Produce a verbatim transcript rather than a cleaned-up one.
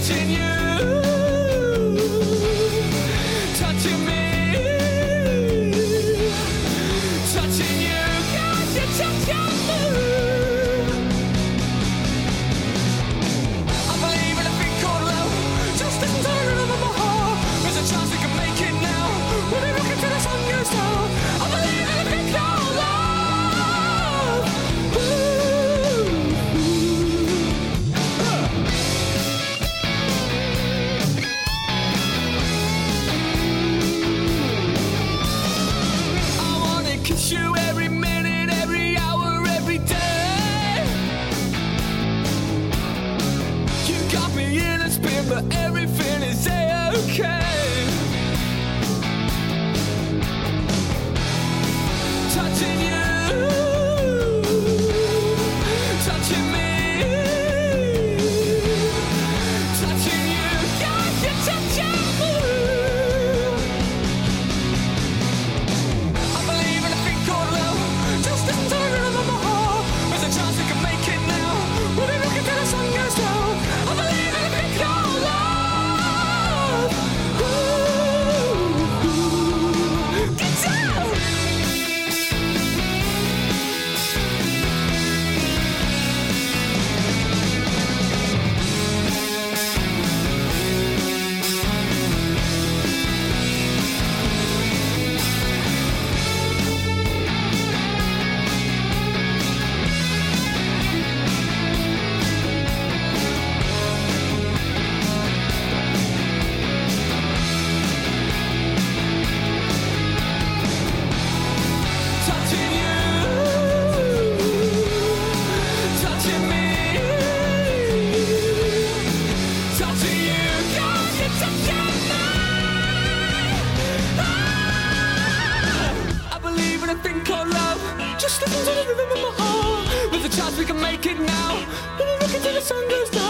touching you, touching me, touching you, got you touching me. I believe in a thing called love, just listen to the rhythm of my heart. There's a chance we can make it now, we'll be looking till the sun goes down. I believe in a thing called love. You every minute, every hour, every day. You got me in a spin, but everything is A-okay. Touching you, touching me, touching you, got you touching me. I believe in a thing called love, just listen to the rhythm of my heart. There's a chance we can make it now, we'll be looking till the sun goes down. I believe in a thing called love. Ooh, ooh, get down. Touching you, touching me, touching you, got you touching me. Ah, I believe in a thing called love, just listen to the rhythm of my heart. There's a chance we can make it now, we'll be looking till the sun goes down.